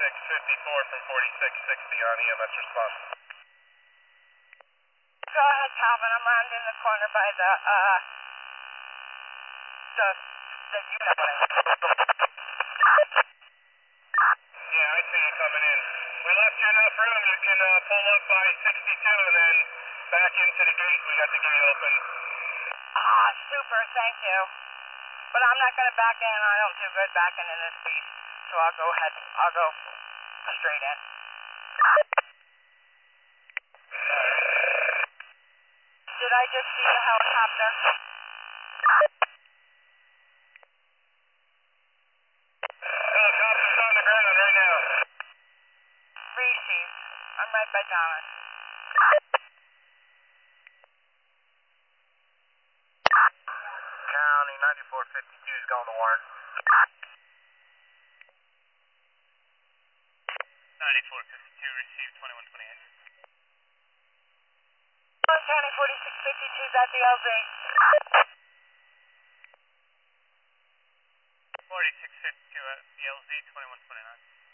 from 4660 on EMS response. Go ahead, Calvin. I'm rounding the corner by the you know what I mean. Yeah, I see you coming in. We left you enough room. You can pull up by 62 and then back into the gate. We got the gate open. Ah, super. Thank you. But I'm not going to back in. I don't do good backing in this beast. So I'll go ahead. I'll go straight in. Did I just see a helicopter? Helicopter's on the ground right now. Received. I'm right by Dallas. County 9452 is going to Warren. 9452 received 2128. County 4652 is at the LZ. 4652 at the LZ 2129.